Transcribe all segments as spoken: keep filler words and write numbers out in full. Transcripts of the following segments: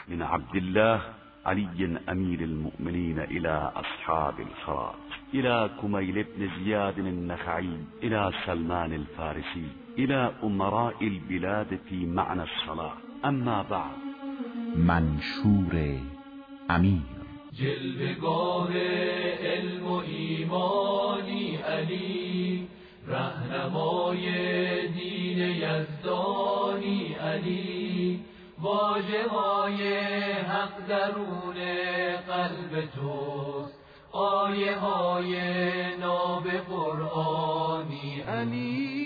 من عبد الله علي أمير المؤمنين إلى أصحاب الفرات، إلى كميل بن زياد النخعي، إلى سلمان الفارسي، إلى أمراء البلاد في معنى الصلاة. اما بعد. منشور امیر. جلوه‌گاه علم و ایمانی علی، رهنمای دین یزدانی علی، واژه‌های حق درون قلب توست، آیه های ناب قرآنی علی.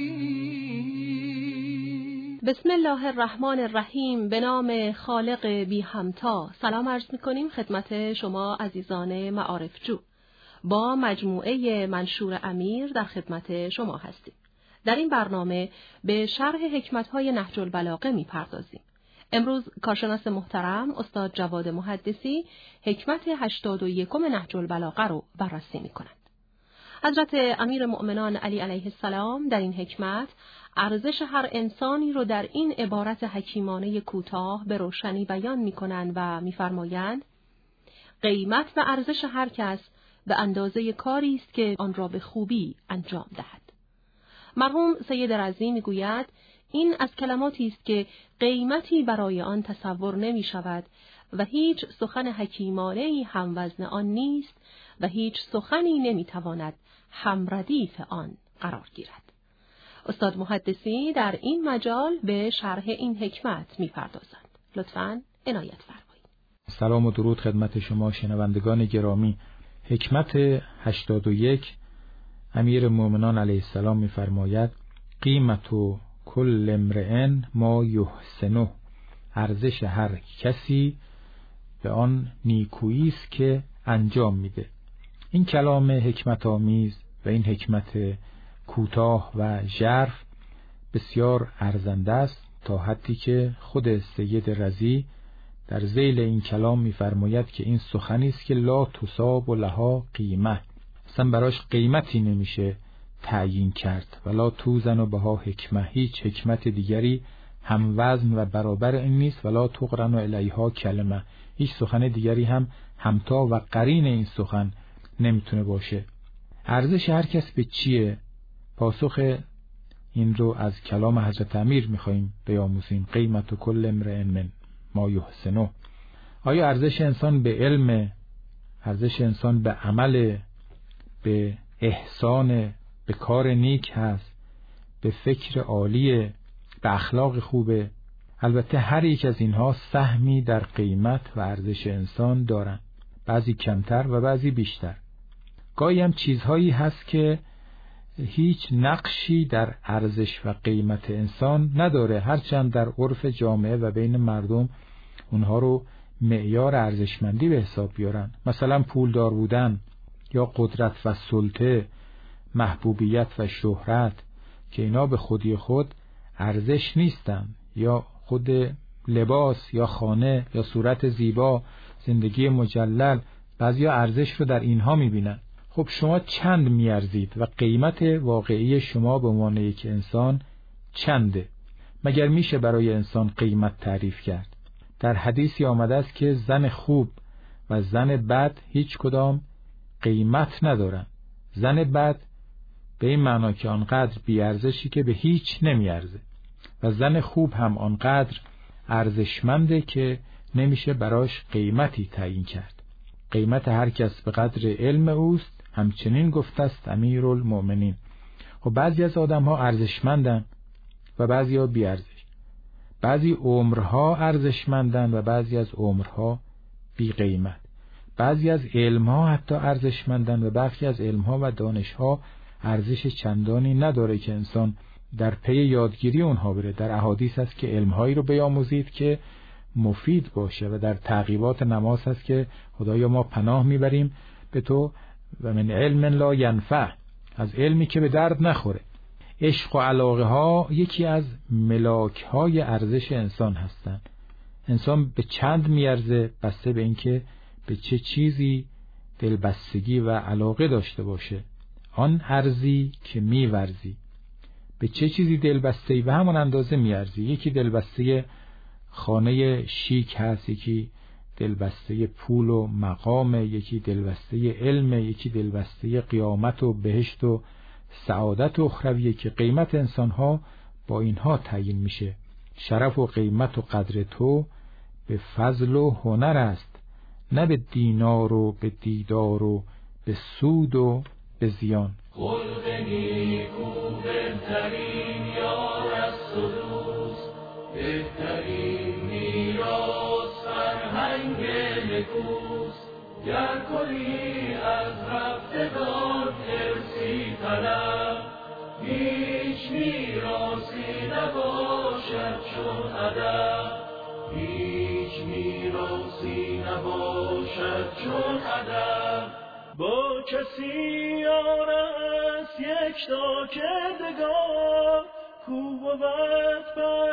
بسم الله الرحمن الرحیم. به نام خالق بی همتا سلام عرض می‌کنیم خدمت شما عزیزان معارفجو. با مجموعه منشور امیر در خدمت شما هستیم. در این برنامه به شرح حکمت‌های نهج البلاغه می‌پردازیم. امروز کارشناس محترم استاد جواد محدثی حکمت هشتاد و یکم نهج البلاغه رو بررسی می‌کنند. حضرت امیر مؤمنان علی علیه السلام در این حکمت ارزش هر انسانی رو در این عبارت حکیمانه کوتاه به روشنی بیان می‌کنند و می‌فرمایند قیمت و ارزش هر کس به اندازه کاری است که آن را به خوبی انجام دهد. مرحوم سید رضی می‌گوید این از کلماتی است که قیمتی برای آن تصور نمی‌شود و هیچ سخن حکیمانه‌ای هم وزن آن نیست و هیچ سخنی نمی‌تواند هم ردیف آن قرار گیرد. استاد محدثی در این مجال به شرح این حکمت می‌پردازند. لطفاً عنایت فرمایید. سلام و درود خدمت شما شنوندگان گرامی. حکمت هشتاد و یک امیر مومنان علیه السلام می‌فرماید قیمت و کل امرئ ما یحسنه، ارزش هر کسی به آن نیکویی است که انجام میده. این کلام حکمت آمیز و این حکمت کوتاه و ژرف بسیار ارزنده است تا حدی که خود سید رضی در ذیل این کلام می‌فرماید که این سخنی است که لا تصاب لها قیمه، اصلا براش قیمتی نمیشه تعیین کرد، ولا توزن بها حکمه، هیچ حکمت دیگری هم وزن و برابر این نیست، ولا تقرن الیها کلمه، هیچ سخن دیگری هم همتا و قرین این سخن نمیتونه باشه. ارزش هر کس به چیه؟ پاسخ این رو از کلام حضرت امیر میخواییم بیاموزیم. قیمت و کل امرئ من ما یحسنه. آیا ارزش انسان به علم، ارزش انسان به عمل، به احسان، به کار نیک هست، به فکر عالی، به اخلاق خوبه؟ البته هر یک از اینها سهمی در قیمت و ارزش انسان دارن، بعضی کمتر و بعضی بیشتر. گاهی هم چیزهایی هست که هیچ نقشی در ارزش و قیمت انسان نداره، هرچند در عرف جامعه و بین مردم اونها رو معیار ارزشمندی به حساب بیارن. مثلا پولدار بودن یا قدرت و سلطه، محبوبیت و شهرت، که اینا به خودی خود ارزش نیستن، یا خود لباس یا خانه یا صورت زیبا، زندگی مجلل، بعضیا ارزش رو در اینها میبینن. خب شما چند میارزید و قیمت واقعی شما به عنوان یک انسان چنده؟ مگر میشه برای انسان قیمت تعریف کرد؟ در حدیثی آمده است که زن خوب و زن بد هیچ کدام قیمت ندارن. زن بد به این معنا که آنقدر بیارزشی که به هیچ نمیارزه، و زن خوب هم آنقدر ارزشمنده که نمیشه براش قیمتی تعیین کرد. قیمت هر کس به قدر علم اوست، همچنین گفته است امیرالمؤمنین. خب بعضی از آدم ها ارزشمندن و بعضی ها بی ارزش، بعضی عمرها ارزشمندن و بعضی از عمرها بی قیمت، بعضی از علمها حتی ارزشمندن و برخی از علمها و دانشها ارزش چندانی نداره که انسان در پی یادگیری اونها بره. در احادیث هست که علمهایی رو بیاموزید که مفید باشه، و در تعقیبات نماز هست که خدایا ما پناه میبریم به تو و من علم لا ینفع، از علمی که به درد نخوره. عشق و علاقه ها یکی از ملاک های ارزش انسان هستند. انسان به چند میارزه بسته به اینکه به چه چیزی دلبستگی و علاقه داشته باشه. آن ارزی که میورزی، به چه چیزی دلبسته ای به همون اندازه میارزی. یکی دلبسته خانه شیک هست، یکی دلبسته پول و مقام، یکی دلبسته علم، یکی دلبسته قیامت و بهشت و سعادت اخرویه که قیمت انسانها با اینها تعیین میشه. شرف و قیمت و قدر تو به فضل و هنر است، نه به دینار و به دیدار و به سود و به زیان. خلق نیکو بهترین یار است و دوست، بهترین میراث فرهنگ نکوست. گر کلی از رفتگان ارثی طلب، هیچ میراثی نباشد چون ادب، هیچ میراثی نباشد چون ادب. با کسی یار است یک تا کردگار، کو بود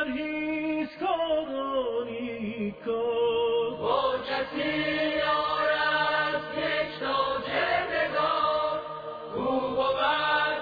پرهیزکارانی کار. با کسی یار است یک تا کردگار، کو بود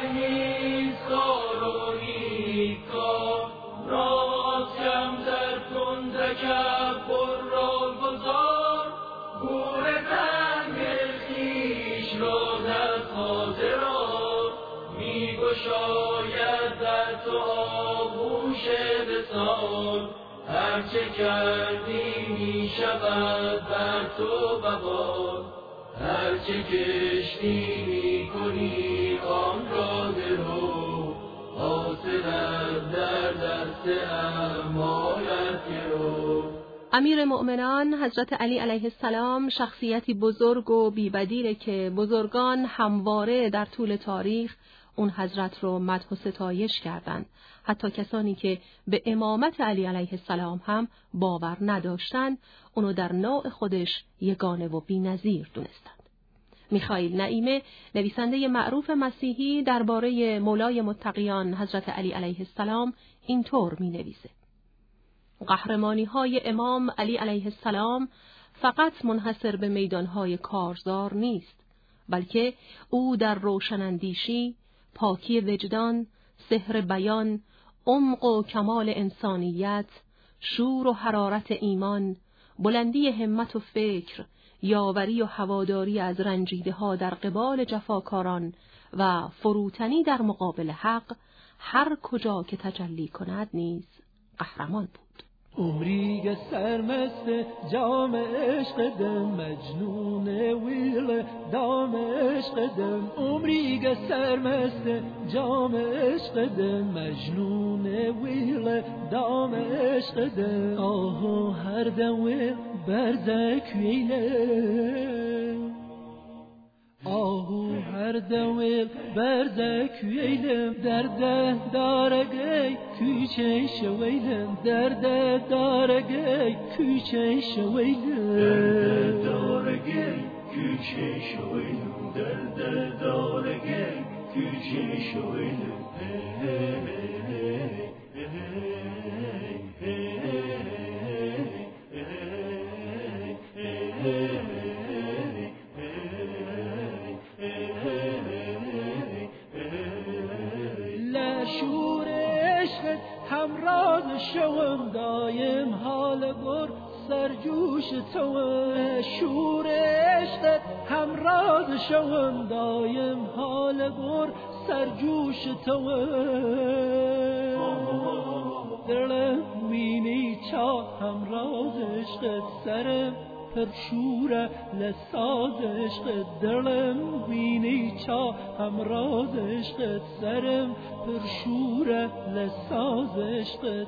پرهیزکارانی کار. راست کمتر کن تکبر را گذار، گور تنگ خویش را در خاطرات. می گشاید در تو آغوش وصال، هرچه کردی می شود بر تو وبال. هرچه کشتی می کنی آن را درو، حاصلت در دست اعمالت گرو. امیر مؤمنان حضرت علی علیه السلام شخصیتی بزرگ و بی‌بدیله که بزرگان همواره در طول تاریخ اون حضرت رو مدح و ستایش کردند. حتی کسانی که به امامت علی علیه السلام هم باور نداشتند، اونو در نوع خودش یگانه و بی‌نظیر دونستند. میخائیل نعیمه، نویسنده معروف مسیحی، درباره مولای متقیان حضرت علی علیه السلام اینطور مینویسه: قهرمانی‌های امام علی علیه السلام فقط منحصر به میدان‌های کارزار نیست، بلکه او در روشن‌اندیشی، پاکی وجدان، سحر بیان، عمق و کمال انسانیت، شور و حرارت ایمان، بلندی همت و فکر، یاوری و هواداری از رنجیده‌ها در قبال جفاکاران و فروتنی در مقابل حق، هر کجا که تجلی کند نیز قهرمان بود. عمریگ سرمست جام عشق دم، مجنون ویل دام عشق دم. عمریگ سرمست جام عشق دم، مجنون ویل دام عشق دم. آه هر دم ویل برزک ویله، آهو هر دویل برده کویلم، درده دارگی کوچه شویلم، درده دارگی کوچه شویلم، درده دارگی کوچه شویلم، درده دارگی کوچه شویلم. همراز شوم دایم حال گر سرجوش توم، شور عشقت همراز شوم دایم حال گر سرجوش توم. دلم وینی چا همراز عشقت سرم پرشوره لساز عشقت، دلم وینی چا همراز عشقت سرم پرشوره لساز عشقت.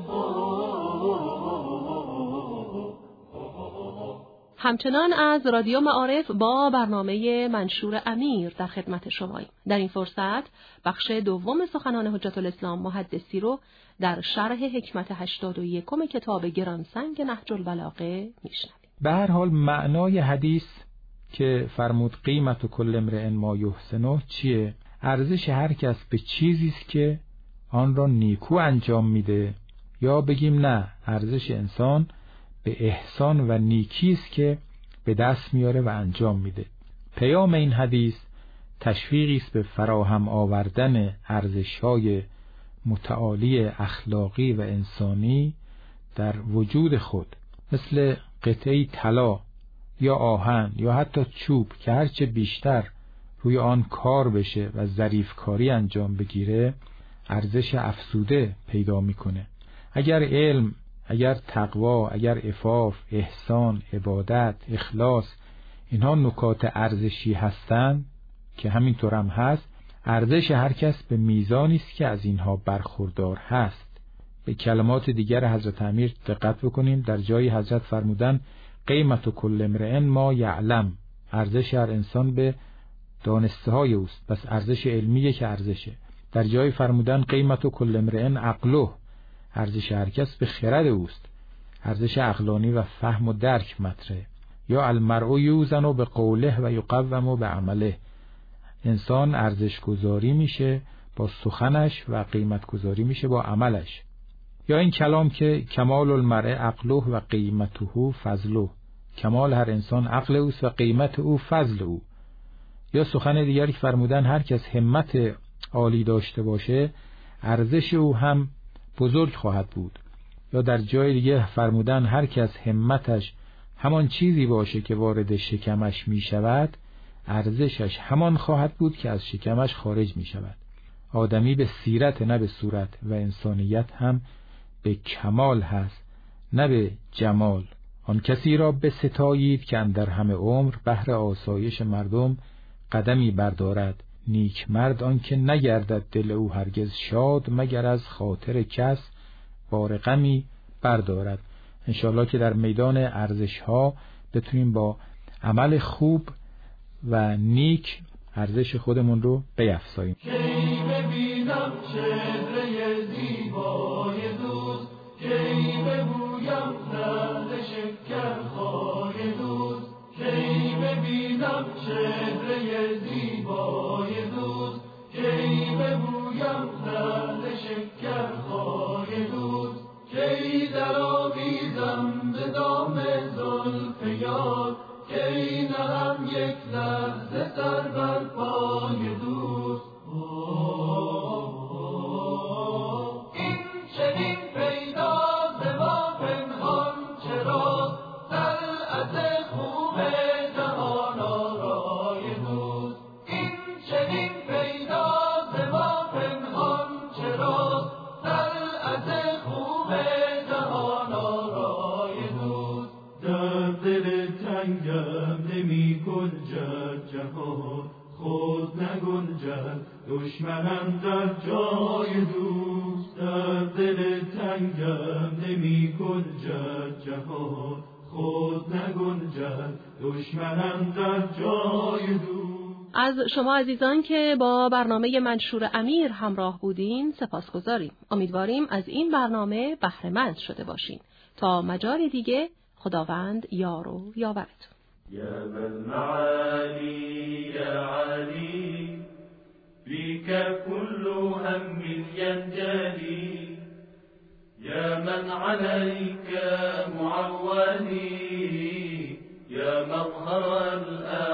همچنان از رادیو معارف با برنامه منشور امیر در خدمت شماییم. در این فرصت بخش دوم سخنان حجت الاسلام محدثی رو در شرح حکمت هشتاد و یکم کتاب گرانسنگ نهج البلاغه میشنویم. به هر حال معنای حدیث که فرمود قیمت کل امرئ ما یحسنه چیه؟ ارزش هر کس به چیزی است که آن را نیکو انجام میده، یا بگیم نه، ارزش انسان به احسان و نیکی است که به دست میاره و انجام میده. پیام این حدیث تشویقی است به فراهم آوردن ارزش‌های متعالی اخلاقی و انسانی در وجود خود، مثل قطعه طلا یا آهن یا حتی چوب که هرچه بیشتر روی آن کار بشه و ظریف کاری انجام بگیره ارزش افزوده پیدا میکنه. اگر علم، اگر تقوا، اگر عفاف، احسان، عبادت، اخلاص اینها نکات ارزشی هستند که همینطور هم هست، ارزش هر کس به میزانی است که از اینها برخوردار هست. به کلمات دیگر حضرت امیر دقت بکنیم. در جای حضرت فرمودن قیمت کل امرئ ما یعلم، ارزش هر انسان به دانسته های اوست، پس ارزش علمیه که ارزشه. در جای فرمودن قیمت کل امرئ عقله، ارزش هر کس به خرد اوست، ارزش عقلانی و فهم و درک مطرحه. یا المرء یوزن به قوله و یقوم به عمله، انسان ارزش گذاری میشه با سخنش و قیمت گذاری میشه با عملش. یا این کلام که کمال المرء عقله و قیمته فضله، کمال هر انسان عقل اوست و قیمت او فضل او. یا سخن دیگری فرمودن هر کس همت عالی داشته باشه ارزش او هم بزرگ خواهد بود. یا در جای دیگه فرمودن هر کس همتش همان چیزی باشه که وارد شکمش می شود ارزشش همان خواهد بود که از شکمش خارج می شود. آدمی به سیرت نه به صورت و انسانیت هم به کمال هست نه به جمال. آن کسی را به ستایید که اندر همه عمر بهر آسایش مردم قدمی بردارد. نیک مرد آن که نگردد دل او هرگز شاد مگر از خاطر کس بار غمی بردارد. انشاءالله که در میدان ارزش ها بتونیم با عمل خوب و نیک ارزش خودمون رو بیفزاییم. کی ببینم چهره زیبای دوست، کی ببویم لعل شکرخای دوست، کی ببینم چهره زیبای دوست، کی ببویم لعل شکرخای دوست، کی درآویزم به دام زلف یار، کی نهم یک لحظه سر بر پای دوست. این چنین پیدا ز ما پنهان چرا، طلعت خوب جهان آرای دوست. این چنین پیدا ز ما پنهان چرا، طلعت خوب جهان آرای دوست. در دل تنگم نمی گنجد جهان، خود نگنجد دشمنم در جای دوست. در دل تنگم نمی گنجد جهان، خود نگنجد دشمنم در جای دوست. از شما عزیزان که با برنامه منشور امیر همراه بودین سپاسگزاریم. امیدواریم از این برنامه بهره مند شده باشین. تا مجال دیگه خداوند یار و یاورتون. يا ذا المعالي يا علي، بك كل هم ينجلي، يا من عليك معولي، يا مظهر الآن